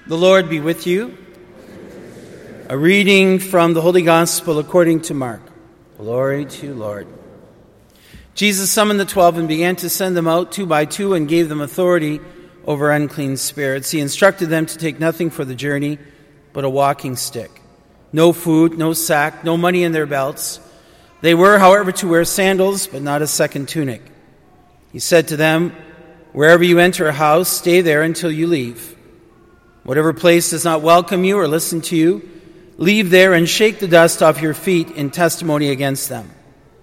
The Lord be with you. A reading from the Holy Gospel according to Mark. Glory to you, Lord. Jesus summoned the 12 and began to send them out 2 by 2 and gave them authority over unclean spirits. He instructed them to take nothing for the journey but a walking stick. No food, no sack, no money in their belts. They were, however, to wear sandals, but not a second tunic. He said to them, "Wherever you enter a house, stay there until you leave. Whatever place does not welcome you or listen to you, leave there and shake the dust off your feet in testimony against them."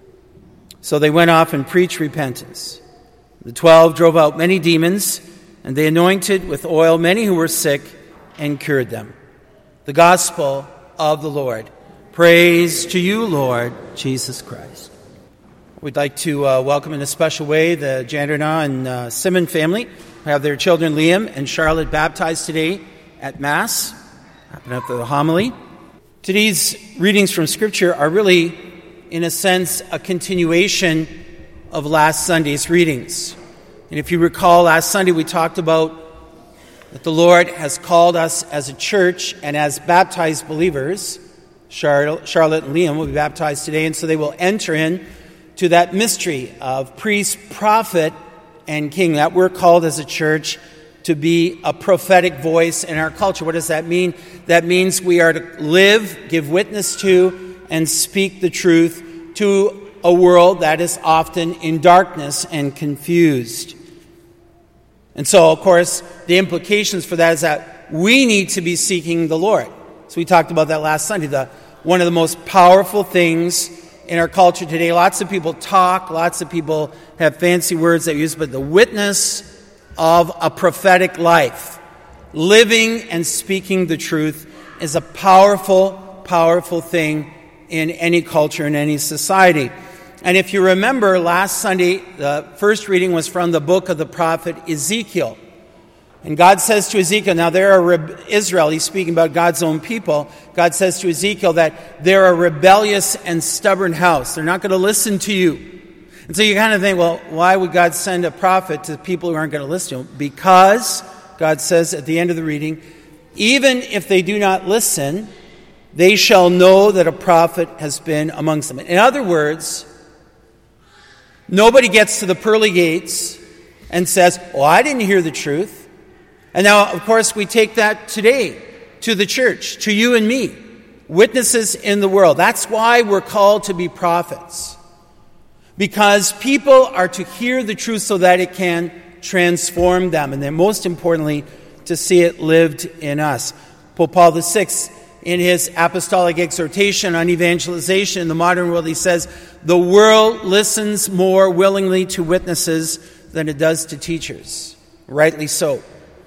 So they went off and preached repentance. The 12 drove out many demons, and they anointed with oil many who were sick and cured them. The Gospel of the Lord. Praise to you, Lord Jesus Christ. We'd like to welcome in a special way the Jandrina and Simon family who have their children Liam and Charlotte baptized today at Mass, after the homily. Today's readings from Scripture are really, in a sense, a continuation of last Sunday's readings. And if you recall, last Sunday we talked about that the Lord has called us as a church and as baptized believers. Charlotte and Liam will be baptized today, and so they will enter in to that mystery of priest, prophet, and king. That we're called as a church to be a prophetic voice in our culture. What does that mean? That means we are to live, give witness to, and speak the truth to a world that is often in darkness and confused. And so, of course, the implications for that is that we need to be seeking the Lord. So we talked about that last Sunday. One of the most powerful things in our culture today, lots of people talk, lots of people have fancy words they use, but the witness of a prophetic life, living and speaking the truth, is a powerful, powerful thing in any culture, in any society. And if you remember, last Sunday, the first reading was from the book of the prophet Ezekiel. And God says to Ezekiel, now there are Israel, he's speaking about God's own people. God says to Ezekiel that they're a rebellious and stubborn house. They're not going to listen to you. And so you kind of think, well, why would God send a prophet to people who aren't going to listen to him? Because, God says at the end of the reading, even if they do not listen, they shall know that a prophet has been amongst them. In other words, nobody gets to the pearly gates and says, oh, I didn't hear the truth. And now, of course, we take that today to the church, to you and me, witnesses in the world. That's why we're called to be prophets. Because people are to hear the truth so that it can transform them. And then most importantly, to see it lived in us. Pope Paul VI, in his apostolic exhortation on evangelization in the modern world, he says, the world listens more willingly to witnesses than it does to teachers. Rightly so.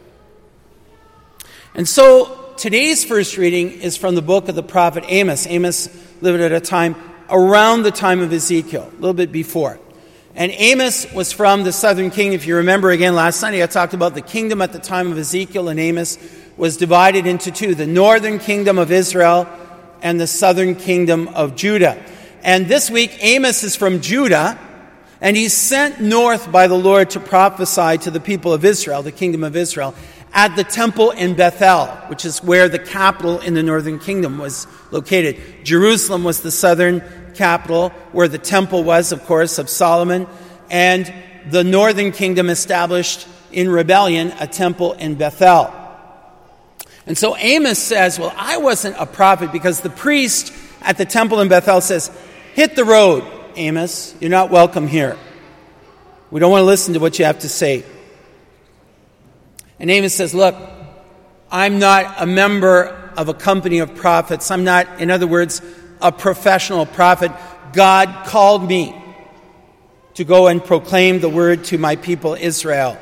And so today's first reading is from the book of the prophet Amos. Amos lived at a time around the time of Ezekiel, a little bit before. And Amos was from the southern kingdom. If you remember again last Sunday, I talked about the kingdom at the time of Ezekiel, and Amos was divided into two, the northern kingdom of Israel and the southern kingdom of Judah. And this week, Amos is from Judah, and he's sent north by the Lord to prophesy to the people of Israel, the kingdom of Israel, at the temple in Bethel, which is where the capital in the northern kingdom was located. Jerusalem was the southern capital, where the temple was, of course, of Solomon, and the northern kingdom established in rebellion a temple in Bethel. And so Amos says, well, I wasn't a prophet because the priest at the temple in Bethel says, hit the road, Amos. You're not welcome here. We don't want to listen to what you have to say. And Amos says, look, I'm not a member of a company of prophets. I'm not, in other words, a professional prophet. God called me to go and proclaim the word to my people Israel.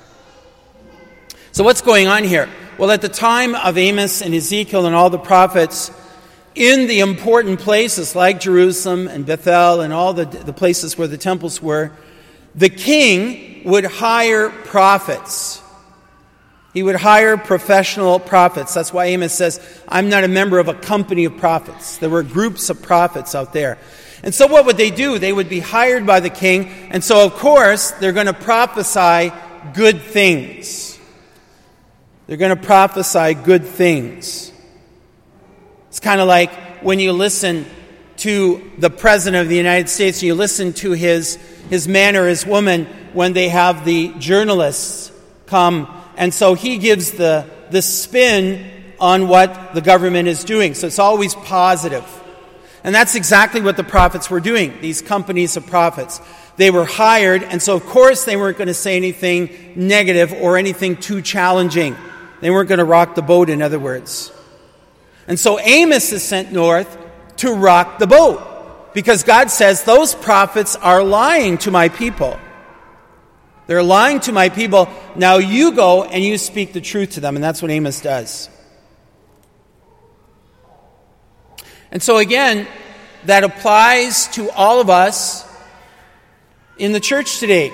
So what's going on here? Well, at the time of Amos and Ezekiel and all the prophets, in the important places like Jerusalem and Bethel and all the places where the temples were, the king would hire prophets. He would hire professional prophets. That's why Amos says, I'm not a member of a company of prophets. There were groups of prophets out there. And so what would they do? They would be hired by the king. And so, of course, they're going to prophesy good things. They're going to prophesy good things. It's kind of like when you listen to the President of the United States, and you listen to his man or his woman when they have the journalists come, and so he gives the spin on what the government is doing. So it's always positive. And that's exactly what the prophets were doing, these companies of prophets. They were hired, and so of course they weren't going to say anything negative or anything too challenging. They weren't going to rock the boat, in other words. And so Amos is sent north to rock the boat, because God says those prophets are lying to my people. They're lying to my people. Now you go and you speak the truth to them. And that's what Amos does. And so again, that applies to all of us in the church today.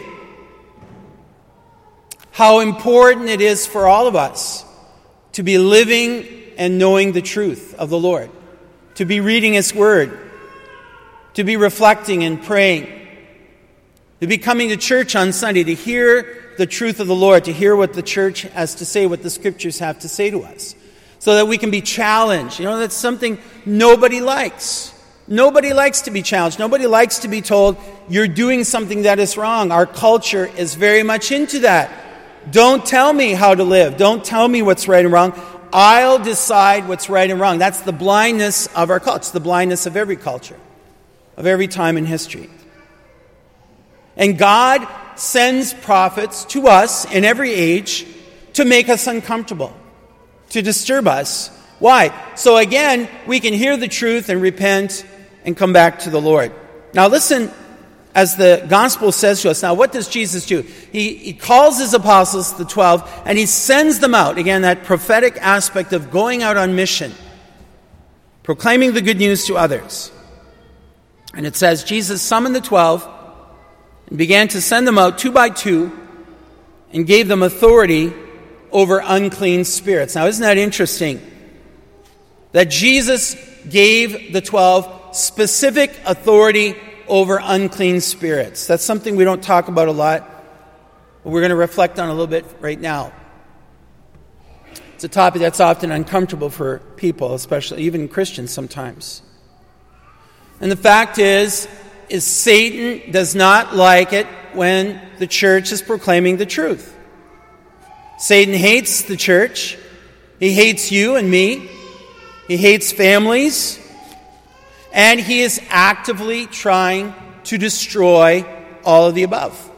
How important it is for all of us to be living and knowing the truth of the Lord, to be reading His Word, to be reflecting and praying, to be coming to church on Sunday, to hear the truth of the Lord, to hear what the church has to say, what the Scriptures have to say to us, so that we can be challenged. You know, that's something nobody likes. Nobody likes to be challenged. Nobody likes to be told, you're doing something that is wrong. Our culture is very much into that. Don't tell me how to live. Don't tell me what's right and wrong. I'll decide what's right and wrong. That's the blindness of our culture. It's the blindness of every culture, of every time in history. And God sends prophets to us in every age to make us uncomfortable, to disturb us. Why? So again, we can hear the truth and repent and come back to the Lord. Now listen, as the gospel says to us. Now what does Jesus do? He calls His apostles, the 12, and He sends them out. Again, that prophetic aspect of going out on mission, proclaiming the good news to others. And it says, Jesus summoned the 12 and began to send them out 2 by 2 and gave them authority over unclean spirits. Now, isn't that interesting? That Jesus gave the 12 specific authority over unclean spirits. That's something we don't talk about a lot, but we're going to reflect on a little bit right now. It's a topic that's often uncomfortable for people, especially even Christians sometimes. And the fact is Satan does not like it when the church is proclaiming the truth. Satan hates the church. He hates you and me. He hates families. And he is actively trying to destroy all of the above.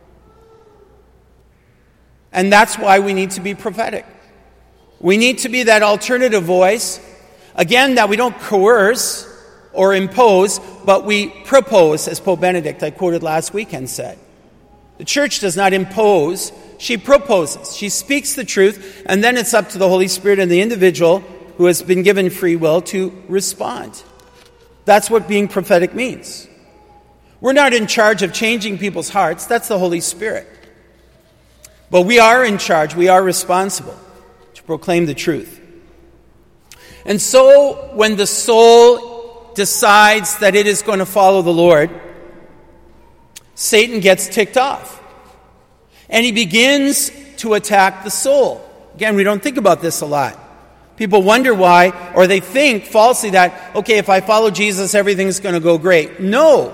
And that's why we need to be prophetic. We need to be that alternative voice. Again, that we don't coerce or impose, but we propose, as Pope Benedict, I quoted last weekend, said. The church does not impose, she proposes. She speaks the truth, and then it's up to the Holy Spirit and the individual who has been given free will to respond. That's what being prophetic means. We're not in charge of changing people's hearts. That's the Holy Spirit. But we are in charge. We are responsible to proclaim the truth. And so when the soul decides that it is going to follow the Lord, Satan gets ticked off. And he begins to attack the soul. Again, we don't think about this a lot. People wonder why, or they think falsely that, okay, if I follow Jesus, everything's going to go great. No,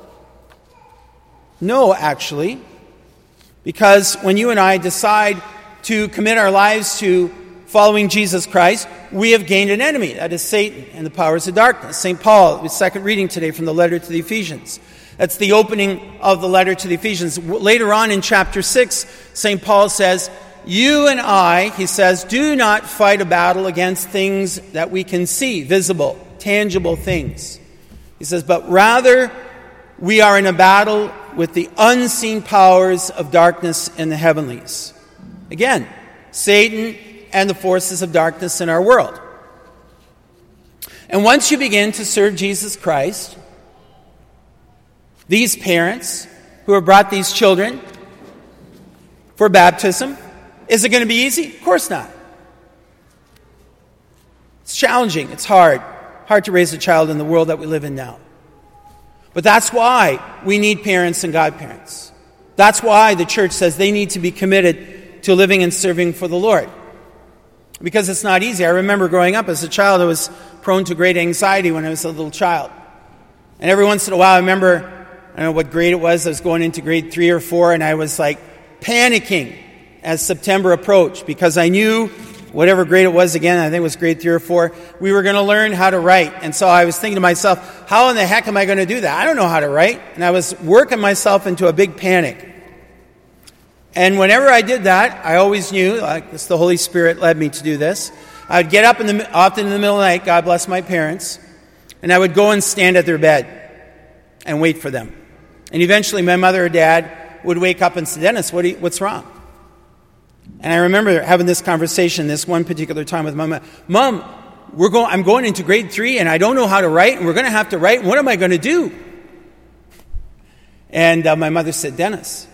actually. Because when you and I decide to commit our lives to following Jesus Christ, we have gained an enemy. That is Satan and the powers of darkness. St. Paul, the second reading today from the letter to the Ephesians. That's the opening of the letter to the Ephesians. Later on in chapter 6, St. Paul says, you and I, he says, do not fight a battle against things that we can see, visible, tangible things. He says, but rather we are in a battle with the unseen powers of darkness in the heavenlies. Again, Satan and the forces of darkness in our world. And once you begin to serve Jesus Christ, these parents who have brought these children for baptism, is it going to be easy? Of course not. It's challenging. It's hard. Hard to raise a child in the world that we live in now. But that's why we need parents and godparents. That's why the church says they need to be committed to living and serving for the Lord. because it's not easy. I remember growing up as a child, I was prone to great anxiety when I was a little child. And every once in a while, I remember, I don't know what grade it was, I was going into grade 3 or 4, and I was like panicking as September approached, because I knew whatever grade it was again, I think it was grade 3 or 4, we were going to learn how to write. And so I was thinking to myself, how in the heck am I going to do that? I don't know how to write. And I was working myself into a big panic. And whenever I did that, I always knew, like it's the Holy Spirit led me to do this. I would get up often in the middle of the night, God bless my parents, and I would go and stand at their bed and wait for them. And eventually my mother or dad would wake up and say, Dennis, what's wrong? And I remember having this conversation this one particular time with my mom. Mom, I'm going into grade 3 and I don't know how to write, and we're going to have to write. What am I going to do? And my mother said, Dennis,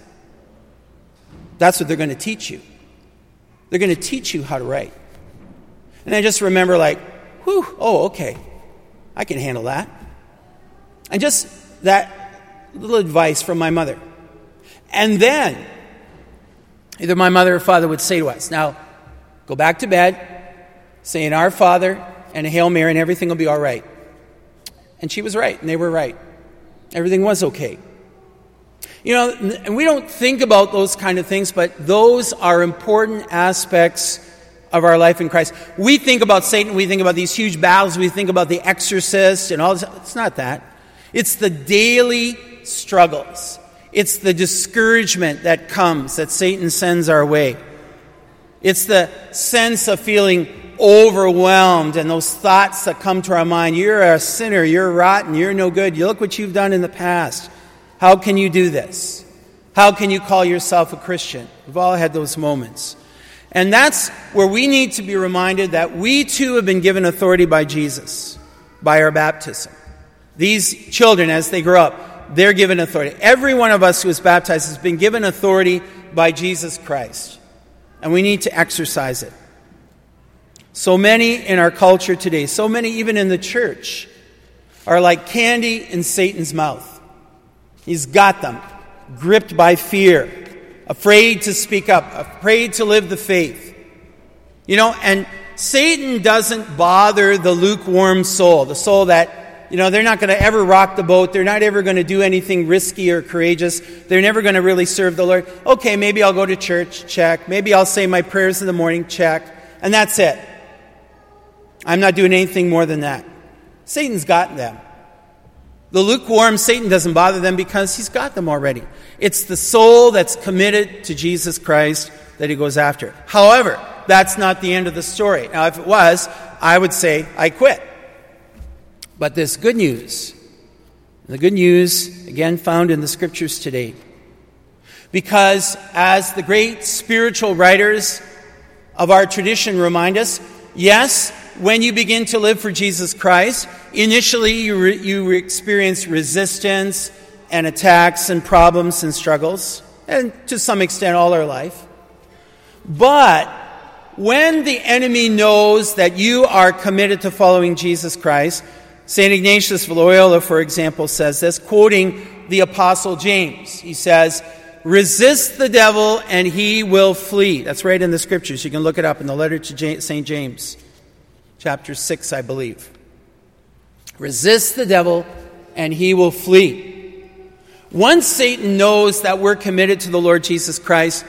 that's what they're going to teach you. They're going to teach you how to write. And I just remember okay, I can handle that. And just that little advice from my mother. And then either my mother or father would say to us, now, go back to bed, say an Our Father and a Hail Mary, and everything will be all right. And she was right, and they were right. Everything was okay. You know, and we don't think about those kind of things, but those are important aspects of our life in Christ. We think about Satan, we think about these huge battles, we think about the exorcist and all this. It's not that. It's the daily struggles. It's the discouragement that comes, that Satan sends our way. It's the sense of feeling overwhelmed and those thoughts that come to our mind. You're a sinner, you're rotten, you're no good. You look what you've done in the past. How can you do this? How can you call yourself a Christian? We've all had those moments. And that's where we need to be reminded that we too have been given authority by Jesus, by our baptism. These children, as they grow up, they're given authority. Every one of us who is baptized has been given authority by Jesus Christ. And we need to exercise it. So many in our culture today, so many even in the church, are like candy in Satan's mouth. He's got them, gripped by fear, afraid to speak up, afraid to live the faith. You know, and Satan doesn't bother the lukewarm soul, the soul that, you know, they're not going to ever rock the boat. They're not ever going to do anything risky or courageous. They're never going to really serve the Lord. Okay, maybe I'll go to church, check. Maybe I'll say my prayers in the morning, check. And that's it. I'm not doing anything more than that. Satan's got them. The lukewarm, Satan doesn't bother them because he's got them already. It's the soul that's committed to Jesus Christ that he goes after. However, that's not the end of the story. Now, if it was, I would say, I quit. But there's good news. The good news, again, found in the Scriptures today. Because as the great spiritual writers of our tradition remind us, yes, when you begin to live for Jesus Christ, initially you experience resistance and attacks and problems and struggles, and to some extent all our life. But when the enemy knows that you are committed to following Jesus Christ, St. Ignatius of Loyola, for example, says this, quoting the Apostle James. He says, resist the devil and he will flee. That's right in the Scriptures. You can look it up in the letter to St. James. Chapter 6, I believe. Resist the devil, and he will flee. Once Satan knows that we're committed to the Lord Jesus Christ,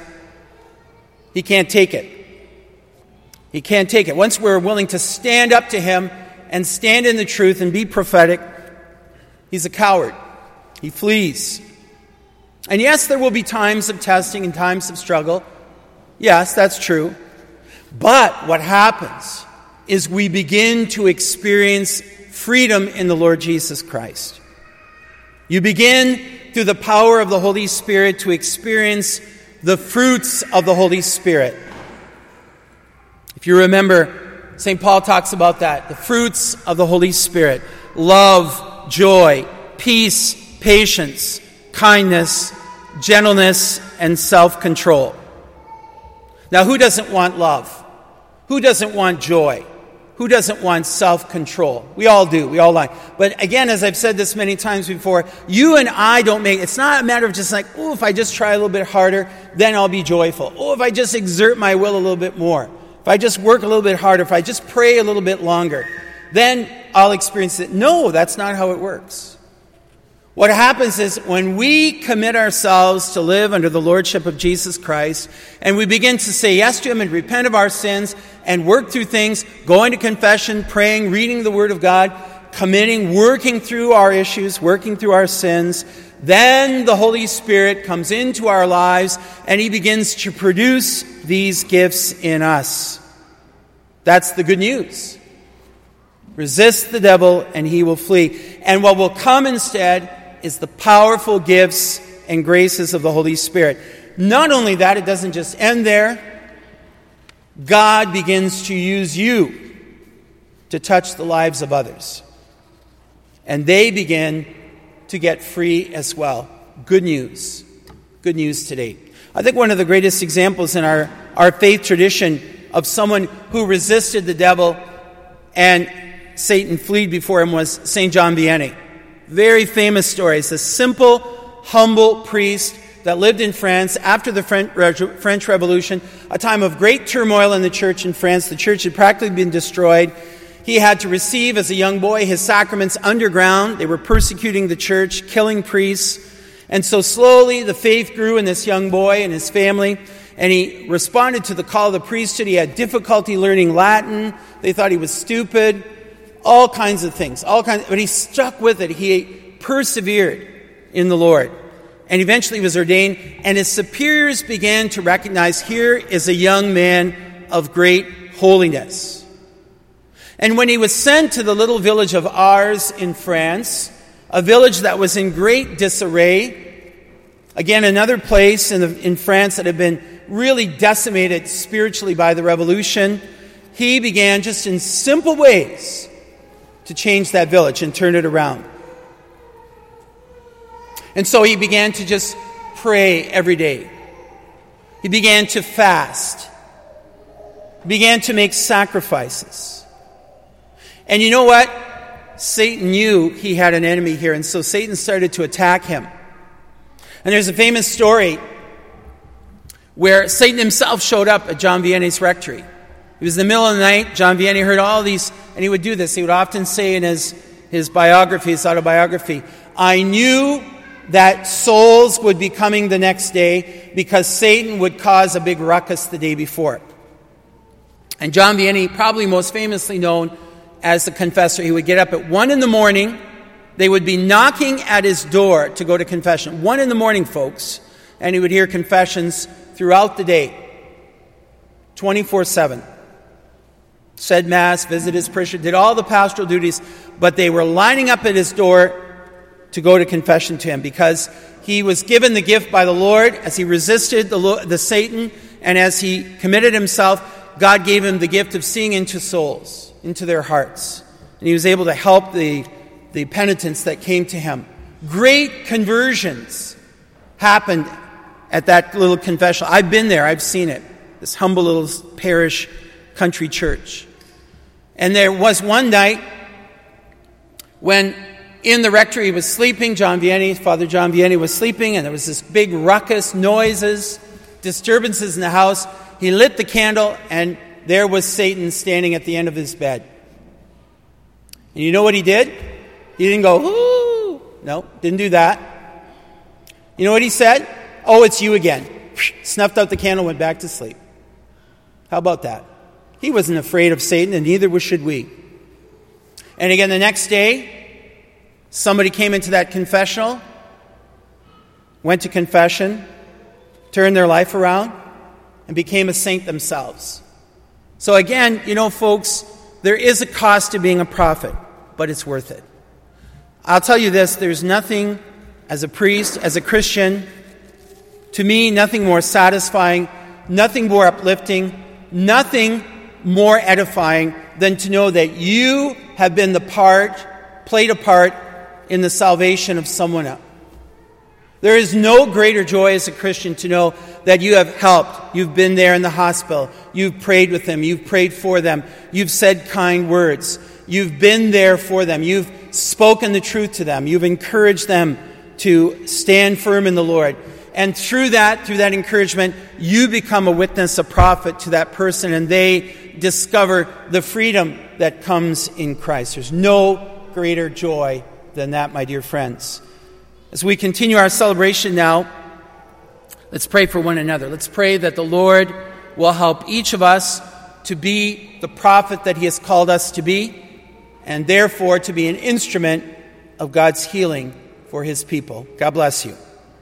he can't take it. He can't take it. Once we're willing to stand up to him and stand in the truth and be prophetic, he's a coward. He flees. And yes, there will be times of testing and times of struggle. Yes, that's true. But what happens is we begin to experience freedom in the Lord Jesus Christ. You begin, through the power of the Holy Spirit, to experience the fruits of the Holy Spirit. If you remember, St. Paul talks about that, the fruits of the Holy Spirit: love, joy, peace, patience, kindness, gentleness, and self-control. Now, who doesn't want love? Who doesn't want joy? Who doesn't want self-control? We all do. We all like. But again, as I've said this many times before, you and I don't make... It's not a matter of just like, oh, if I just try a little bit harder, then I'll be joyful. Oh, if I just exert my will a little bit more, if I just work a little bit harder, if I just pray a little bit longer, then I'll experience it. No, that's not how it works. What happens is when we commit ourselves to live under the lordship of Jesus Christ, and we begin to say yes to Him and repent of our sins and work through things, going to confession, praying, reading the Word of God, committing, working through our issues, working through our sins, then the Holy Spirit comes into our lives and He begins to produce these gifts in us. That's the good news. Resist the devil and he will flee. And what will come instead is the powerful gifts and graces of the Holy Spirit. Not only that, it doesn't just end there. God begins to use you to touch the lives of others. And they begin to get free as well. Good news. Good news today. I think one of the greatest examples in our faith tradition of someone who resisted the devil and Satan fled before him was St. John Vianney. Very famous story. It's a simple, humble priest that lived in France after the French Revolution, a time of great turmoil in the church in France. The church had practically been destroyed. He had to receive, as a young boy, his sacraments underground. They were persecuting the church, killing priests. And so slowly the faith grew in this young boy and his family, and he responded to the call of the priesthood. He had difficulty learning Latin. They thought he was stupid. All kinds of things, but he stuck with it. He persevered in the Lord. And eventually he was ordained, and his superiors began to recognize here is a young man of great holiness. And when he was sent to the little village of Ars in France, a village that was in great disarray, again, another place in France that had been really decimated spiritually by the revolution, he began just in simple ways to change that village and turn it around. And so he began to just pray every day. He began to fast. He began to make sacrifices. And you know what? Satan knew he had an enemy here, and so Satan started to attack him. And there's a famous story where Satan himself showed up at John Vianney's rectory. It was in the middle of the night. John Vianney heard all these, and he would do this. He would often say in his biography, his autobiography, I knew that souls would be coming the next day because Satan would cause a big ruckus the day before. And John Vianney, probably most famously known as the confessor, he would get up at 1 a.m. They would be knocking at his door to go to confession. 1 a.m, folks. And he would hear confessions throughout the day, 24/7. Said Mass, visited his parishioners, did all the pastoral duties, but they were lining up at his door to go to confession to him because he was given the gift by the Lord as he resisted the Satan, and as he committed himself, God gave him the gift of seeing into souls, into their hearts. And he was able to help the penitents that came to him. Great conversions happened at that little confessional. I've been there, I've seen it. This humble little parish country church. And there was one night when in the rectory he was sleeping, Father John Vianney was sleeping, and there was this big ruckus, noises, disturbances in the house. He lit the candle, and there was Satan standing at the end of his bed. And you know what he did? He didn't go, ooh. No, didn't do that. You know what he said? Oh, it's you again. Snuffed out the candle, went back to sleep. How about that? He wasn't afraid of Satan, and neither should we. And again, the next day, somebody came into that confessional, went to confession, turned their life around, and became a saint themselves. So again, folks, there is a cost to being a prophet, but it's worth it. I'll tell you this, there's nothing as a priest, as a Christian, to me, nothing more satisfying, nothing more uplifting, nothing more edifying than to know that you have been played a part in the salvation of someone else. There is no greater joy as a Christian to know that you have helped. You've been there in the hospital. You've prayed with them. You've prayed for them. You've said kind words. You've been there for them. You've spoken the truth to them. You've encouraged them to stand firm in the Lord. And through that encouragement, you become a witness, a prophet to that person, and they discover the freedom that comes in Christ. There's no greater joy than that, my dear friends. As we continue our celebration now, let's pray for one another. Let's pray that the Lord will help each of us to be the prophet that he has called us to be, and therefore to be an instrument of God's healing for his people. God bless you.